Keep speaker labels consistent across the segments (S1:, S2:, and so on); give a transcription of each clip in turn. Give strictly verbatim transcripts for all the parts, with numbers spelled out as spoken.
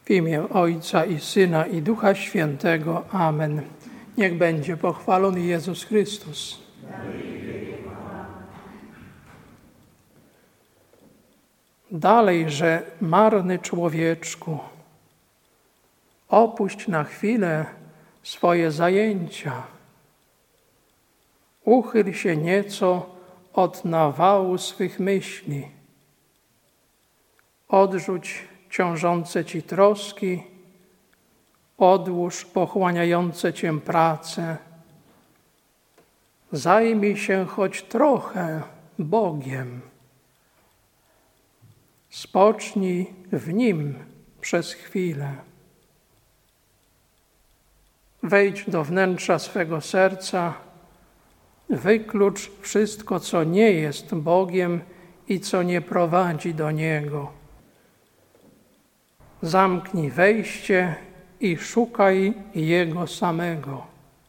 S1: W imię Ojca i Syna i Ducha Świętego. Amen. Niech będzie pochwalony Jezus Chrystus. Dalej, że marny człowieczku, opuść na chwilę swoje zajęcia. Uchyl się nieco od nawału swych myśli. Odrzuć ciążące ci troski, odłóż pochłaniające cię prace. Zajmij się choć trochę Bogiem. Spocznij w Nim przez chwilę. Wejdź do wnętrza swego serca, wyklucz wszystko, co nie jest Bogiem i co nie prowadzi do Niego. Zamknij wejście i szukaj Jego samego.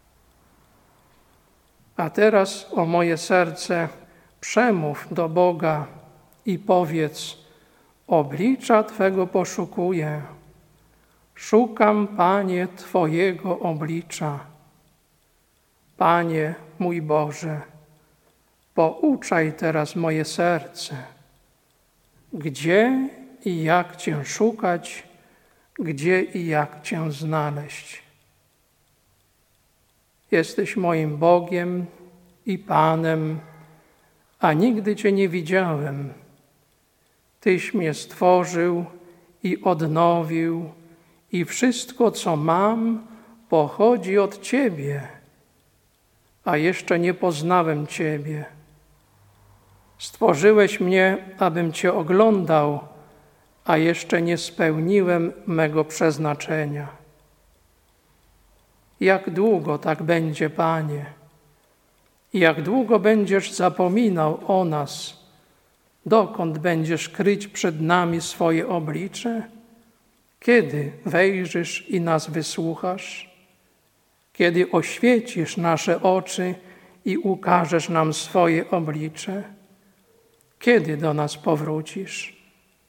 S1: A teraz, o moje serce, przemów do Boga i powiedz: oblicza Twego poszukuję. Szukam, Panie, Twojego oblicza. Panie mój Boże, pouczaj teraz moje serce. Gdzie i jak Cię szukać, gdzie i jak Cię znaleźć. Jesteś moim Bogiem i Panem, a nigdy Cię nie widziałem. Tyś mnie stworzył i odnowił i wszystko, co mam, pochodzi od Ciebie, a jeszcze nie poznałem Ciebie. Stworzyłeś mnie, abym Cię oglądał, a jeszcze nie spełniłem mego przeznaczenia. Jak długo tak będzie, Panie? Jak długo będziesz zapominał o nas? Dokąd będziesz kryć przed nami swoje oblicze? Kiedy wejrzysz i nas wysłuchasz? Kiedy oświecisz nasze oczy i ukażesz nam swoje oblicze? Kiedy do nas powrócisz?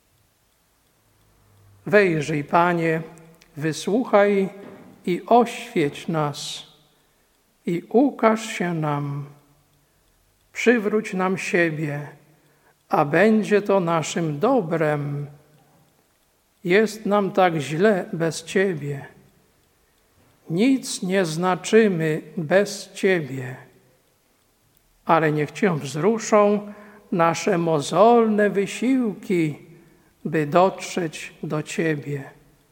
S1: Wejrzyj, Panie, wysłuchaj i oświeć nas i ukaż się nam. Przywróć nam siebie, a będzie to naszym dobrem. Jest nam tak źle bez Ciebie. Nic nie znaczymy bez Ciebie, ale niech Cię wzruszą nasze mozolne wysiłki, by dotrzeć do Ciebie.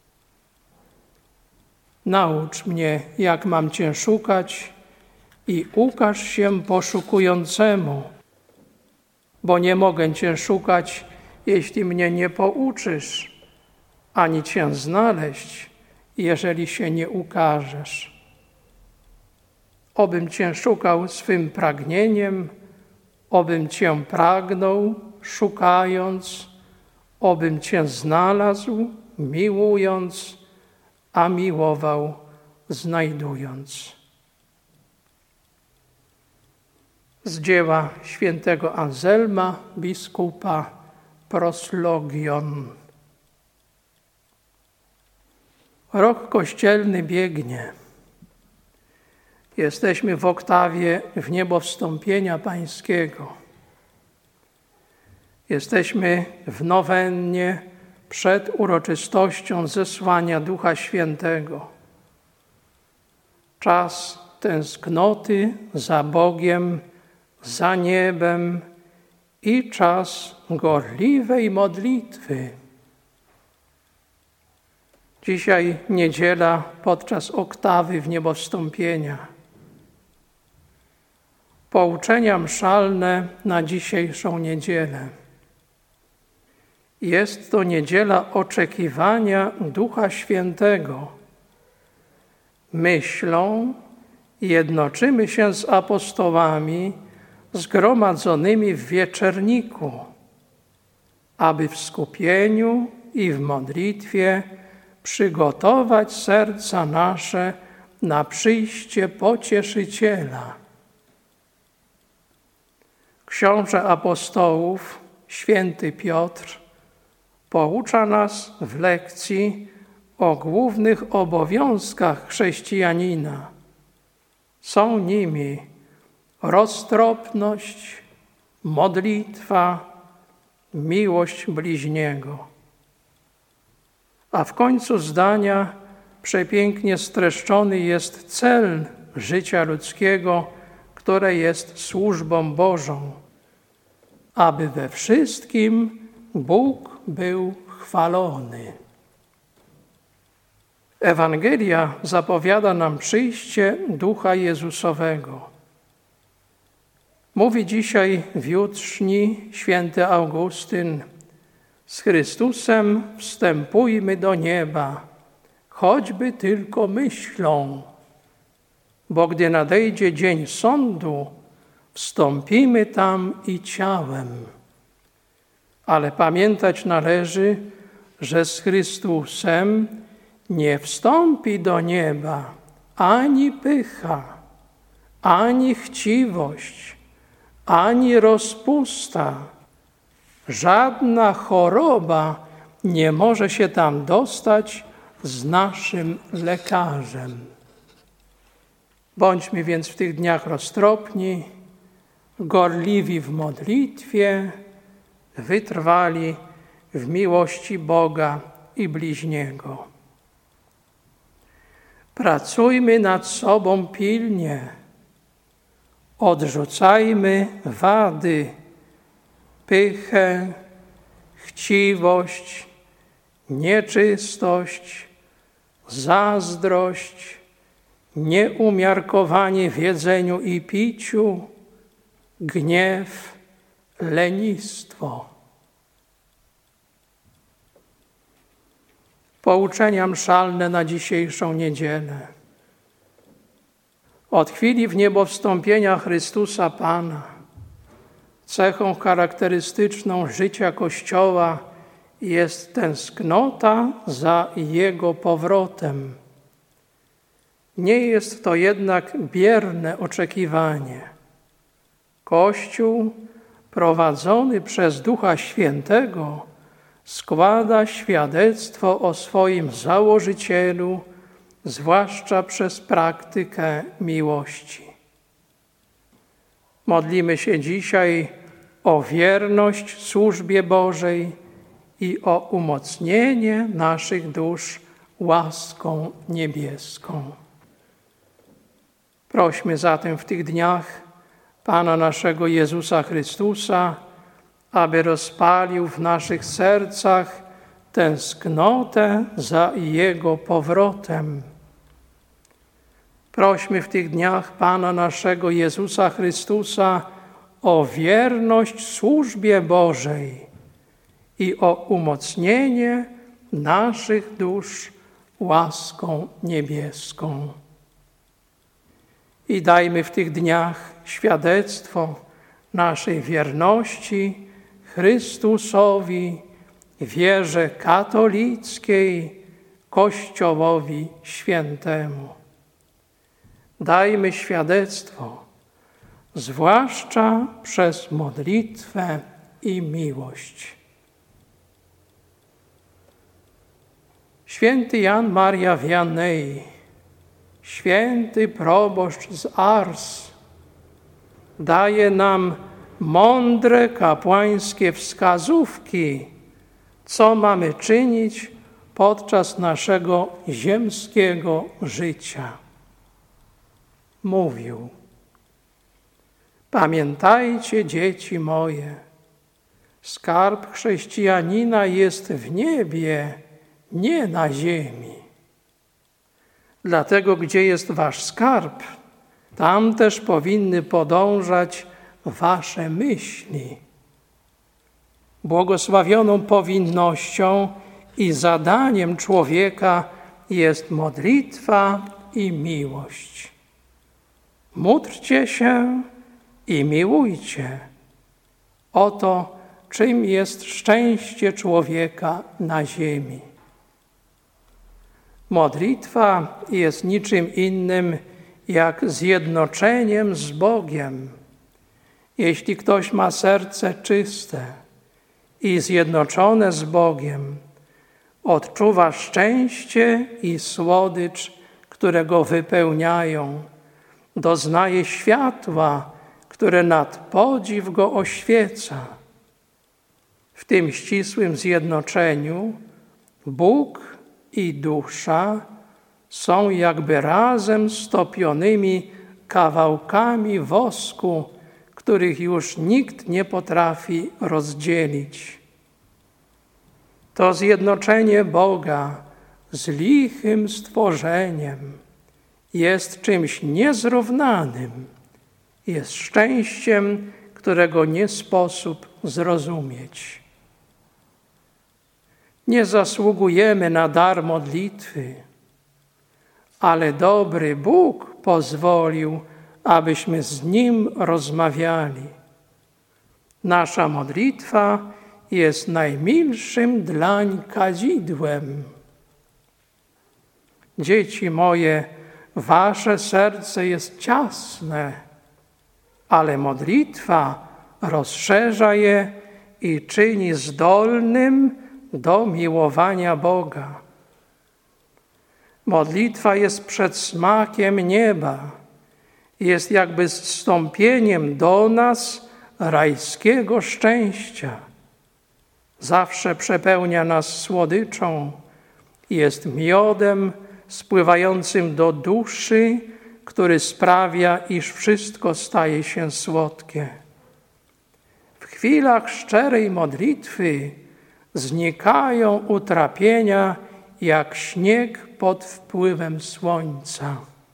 S1: Naucz mnie, jak mam Cię szukać i ukaż się poszukującemu, bo nie mogę Cię szukać, jeśli mnie nie pouczysz, ani Cię znaleźć, jeżeli się nie ukażesz. Obym Cię szukał swym pragnieniem, obym Cię pragnął, szukając, obym Cię znalazł, miłując, a miłował, znajdując. Z dzieła świętego Anselma, biskupa, proslogion. Rok kościelny biegnie. Jesteśmy w oktawie w niebo wstąpienia Pańskiego. Jesteśmy w nowennie przed uroczystością zesłania Ducha Świętego. Czas tęsknoty za Bogiem, za niebem i czas gorliwej modlitwy. Dzisiaj niedziela podczas oktawy w niebo wstąpienia. Pouczenia mszalne na dzisiejszą niedzielę. Jest to niedziela oczekiwania Ducha Świętego. Myślą jednoczymy się z apostołami zgromadzonymi w wieczerniku, aby w skupieniu i w modlitwie przygotować serca nasze na przyjście Pocieszyciela. Książę apostołów, święty Piotr, poucza nas w lekcji o głównych obowiązkach chrześcijanina. Są nimi roztropność, modlitwa, miłość bliźniego. A w końcu zdania przepięknie streszczony jest cel życia ludzkiego, które jest służbą Bożą, aby we wszystkim Bóg był chwalony. Ewangelia zapowiada nam przyjście Ducha Jezusowego. Mówi dzisiaj w jutrzni święty Augustyn: z Chrystusem wstępujmy do nieba, choćby tylko myślą, bo gdy nadejdzie dzień sądu, wstąpimy tam i ciałem. Ale pamiętać należy, że z Chrystusem nie wstąpi do nieba ani pycha, ani chciwość, ani rozpusta. Żadna choroba nie może się tam dostać z naszym lekarzem. Bądźmy więc w tych dniach roztropni, gorliwi w modlitwie, wytrwali w miłości Boga i bliźniego. Pracujmy nad sobą pilnie, odrzucajmy wady, pychę, chciwość, nieczystość, zazdrość, nieumiarkowanie w jedzeniu i piciu, gniew, lenistwo. Pouczenia mszalne na dzisiejszą niedzielę. Od chwili wniebowstąpienia Chrystusa Pana cechą charakterystyczną życia Kościoła jest tęsknota za Jego powrotem. Nie jest to jednak bierne oczekiwanie. Kościół prowadzony przez Ducha Świętego składa świadectwo o swoim założycielu, zwłaszcza przez praktykę miłości. Modlimy się dzisiaj o wierność służbie Bożej i o umocnienie naszych dusz łaską niebieską. Prośmy zatem w tych dniach Pana naszego Jezusa Chrystusa, aby rozpalił w naszych sercach tęsknotę za Jego powrotem. Prośmy w tych dniach Pana naszego Jezusa Chrystusa o wierność służbie Bożej i o umocnienie naszych dusz łaską niebieską. I dajmy w tych dniach świadectwo naszej wierności Chrystusowi, wierze katolickiej, Kościołowi Świętemu. Dajmy świadectwo, zwłaszcza przez modlitwę i miłość. Święty Jan Maria Vianney, święty proboszcz z Ars, daje nam mądre kapłańskie wskazówki, co mamy czynić podczas naszego ziemskiego życia. Mówił: pamiętajcie, dzieci moje, skarb chrześcijanina jest w niebie, nie na ziemi. Dlatego, gdzie jest wasz skarb, tam też powinny podążać wasze myśli. Błogosławioną powinnością i zadaniem człowieka jest modlitwa i miłość. Módlcie się i miłujcie. Oto czym jest szczęście człowieka na ziemi. Modlitwa jest niczym innym jak zjednoczeniem z Bogiem. Jeśli ktoś ma serce czyste i zjednoczone z Bogiem, odczuwa szczęście i słodycz, które go wypełniają. Doznaje światła, które nad podziw go oświeca. W tym ścisłym zjednoczeniu Bóg i dusza są jakby razem stopionymi kawałkami wosku, których już nikt nie potrafi rozdzielić. To zjednoczenie Boga z lichym stworzeniem jest czymś niezrównanym, jest szczęściem, którego nie sposób zrozumieć. Nie zasługujemy na dar modlitwy, ale dobry Bóg pozwolił, abyśmy z Nim rozmawiali. Nasza modlitwa jest najmilszym dlań kadzidłem. Dzieci moje, wasze serce jest ciasne, ale modlitwa rozszerza je i czyni zdolnym do miłowania Boga. Modlitwa jest przedsmakiem nieba, jest jakby zstąpieniem do nas rajskiego szczęścia. Zawsze przepełnia nas słodyczą, jest miodem spływającym do duszy, który sprawia, iż wszystko staje się słodkie. W chwilach szczerej modlitwy znikają utrapienia jak śnieg pod wpływem słońca.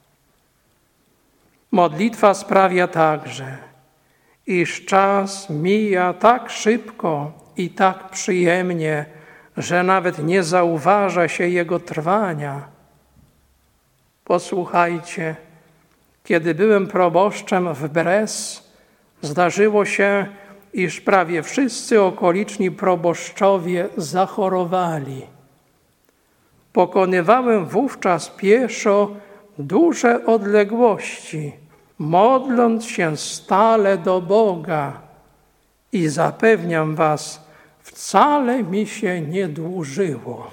S1: Modlitwa sprawia także, iż czas mija tak szybko i tak przyjemnie, że nawet nie zauważa się jego trwania. Posłuchajcie, kiedy byłem proboszczem w Brez, zdarzyło się, iż prawie wszyscy okoliczni proboszczowie zachorowali. Pokonywałem wówczas pieszo duże odległości, modląc się stale do Boga i zapewniam was, wcale mi się nie dłużyło.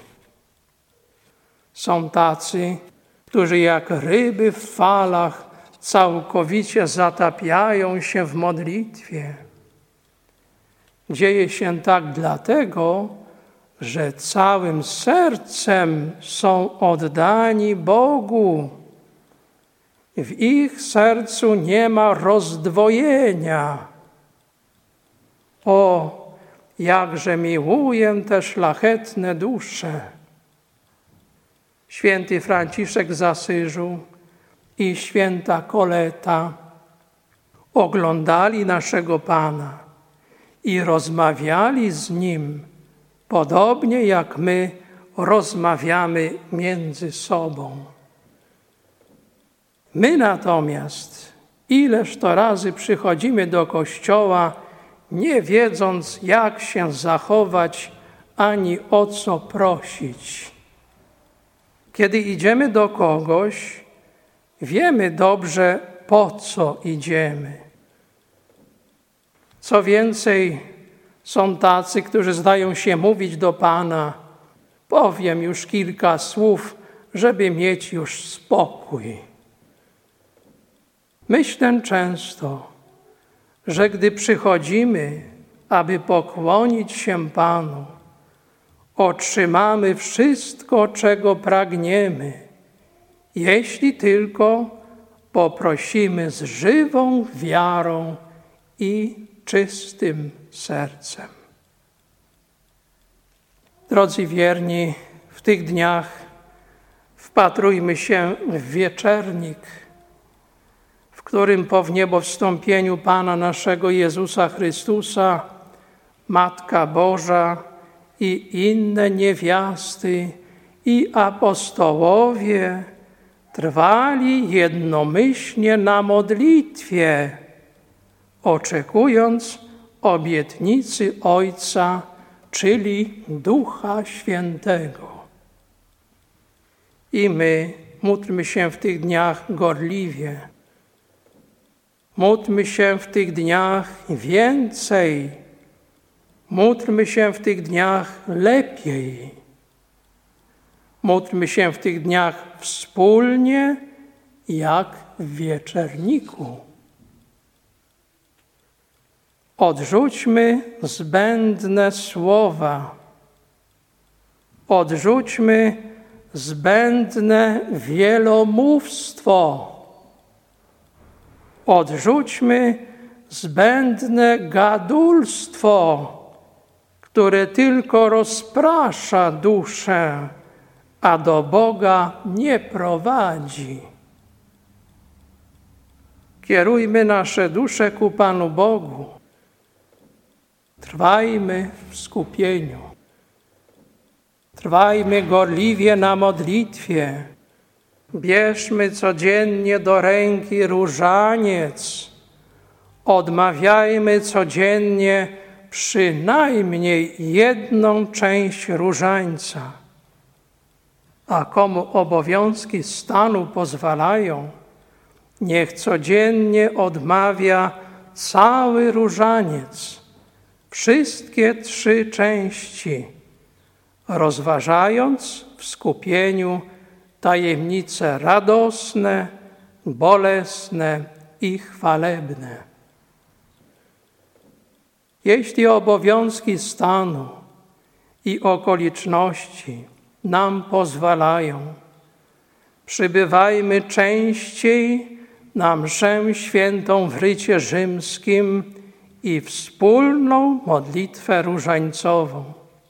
S1: Są tacy, którzy jak ryby w falach całkowicie zatapiają się w modlitwie. Dzieje się tak dlatego, że całym sercem są oddani Bogu. W ich sercu nie ma rozdwojenia. O, jakże miłuję te szlachetne dusze. Święty Franciszek z Asyżu i święta Koleta oglądali naszego Pana i rozmawiali z Nim, podobnie jak my rozmawiamy między sobą. My natomiast, ileż to razy przychodzimy do kościoła, nie wiedząc, jak się zachować, ani o co prosić. Kiedy idziemy do kogoś, wiemy dobrze, po co idziemy. Co więcej, są tacy, którzy zdają się mówić do Pana: powiem już kilka słów, żeby mieć już spokój. Myślę często, że gdy przychodzimy, aby pokłonić się Panu, otrzymamy wszystko, czego pragniemy, jeśli tylko poprosimy z żywą wiarą i czystym sercem. Drodzy wierni, w tych dniach wpatrujmy się w wieczernik, w którym po wniebowstąpieniu Pana naszego Jezusa Chrystusa Matka Boża i inne niewiasty i apostołowie trwali jednomyślnie na modlitwie, oczekując obietnicy Ojca, czyli Ducha Świętego. I my módlmy się w tych dniach gorliwie. Módlmy się w tych dniach więcej. Módlmy się w tych dniach lepiej. Módlmy się w tych dniach wspólnie, jak w wieczerniku. Odrzućmy zbędne słowa. Odrzućmy zbędne wielomówstwo. Odrzućmy zbędne gadulstwo, które tylko rozprasza duszę, a do Boga nie prowadzi. Kierujmy nasze dusze ku Panu Bogu. Trwajmy w skupieniu. Trwajmy gorliwie na modlitwie. Bierzmy codziennie do ręki różaniec. Odmawiajmy codziennie przynajmniej jedną część różańca. A komu obowiązki stanu pozwalają, niech codziennie odmawia cały różaniec, wszystkie trzy części, rozważając w skupieniu tajemnice radosne, bolesne i chwalebne. Jeśli obowiązki stanu i okoliczności nam pozwalają, przybywajmy częściej na mszę świętą w rycie rzymskim i wspólną modlitwę różańcową.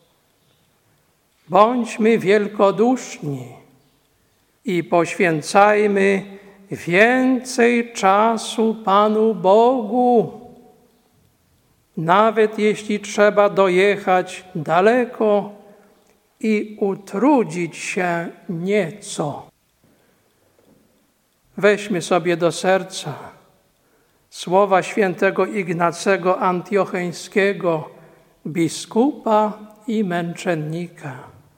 S1: Bądźmy wielkoduszni i poświęcajmy więcej czasu Panu Bogu, nawet jeśli trzeba dojechać daleko i utrudzić się nieco. Weźmy sobie do serca słowa świętego Ignacego Antiocheńskiego, biskupa i męczennika.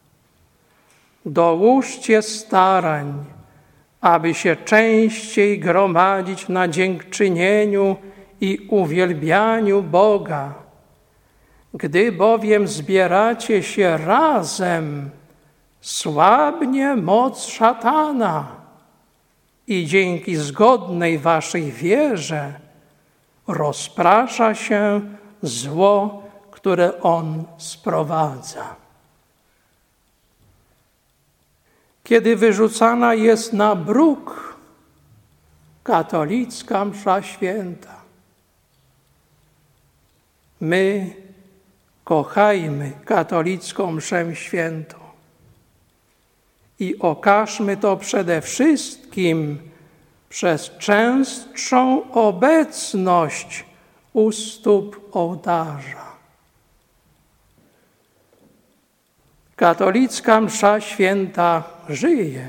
S1: Dołóżcie starań, aby się częściej gromadzić na dziękczynieniu i uwielbianiu Boga. Gdy bowiem zbieracie się razem, słabnie moc szatana i dzięki zgodnej waszej wierze rozprasza się zło, które on sprowadza. Kiedy wyrzucana jest na bruk katolicka msza święta, my kochajmy katolicką mszę świętą i okażmy to przede wszystkim przez częstszą obecność u stóp ołtarza. Katolicka msza święta żyje.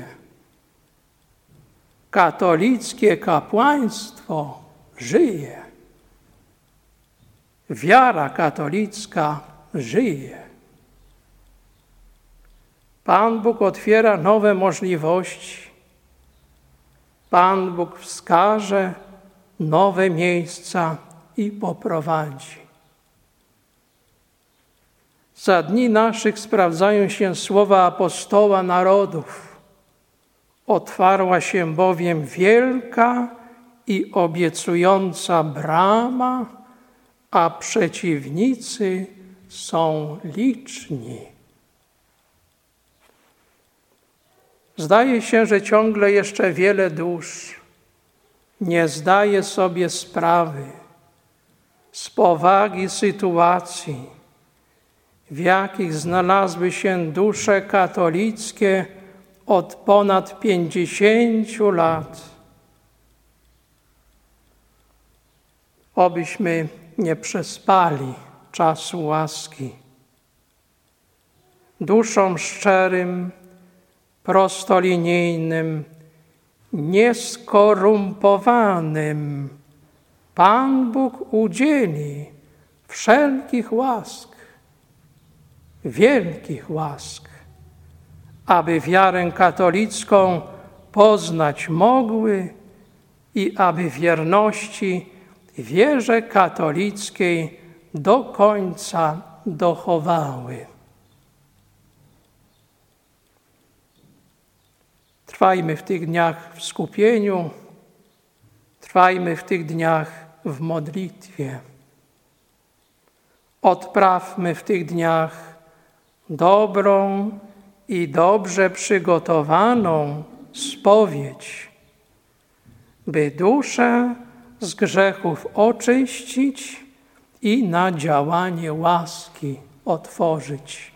S1: Katolickie kapłaństwo żyje. Wiara katolicka żyje. Pan Bóg otwiera nowe możliwości. Pan Bóg wskaże nowe miejsca i poprowadzi. Za dni naszych sprawdzają się słowa apostoła narodów. Otwarła się bowiem wielka i obiecująca brama, a przeciwnicy są liczni. Zdaje się, że ciągle jeszcze wiele dusz nie zdaje sobie sprawy z powagi sytuacji, w jakich znalazły się dusze katolickie od ponad pięćdziesięciu lat. Obyśmy nie przespali czasu łaski. Duszom szczerym, prostolinijnym, nieskorumpowanym Pan Bóg udzieli wszelkich łask, wielkich łask, aby wiarę katolicką poznać mogły i aby wierności wierze katolickiej do końca dochowały. Trwajmy w tych dniach w skupieniu, trwajmy w tych dniach w modlitwie. Odprawmy w tych dniach dobrą i dobrze przygotowaną spowiedź, by duszę z grzechów oczyścić i na działanie łaski otworzyć.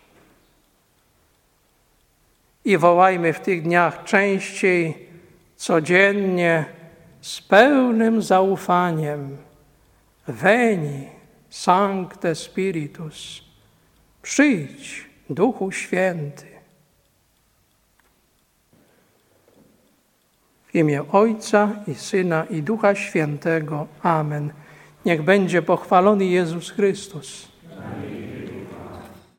S1: I wołajmy w tych dniach częściej, codziennie, z pełnym zaufaniem: Veni, Sancte Spiritus, przyjdź, Duchu Święty. W imię Ojca i Syna i Ducha Świętego. Amen. Niech będzie pochwalony Jezus Chrystus.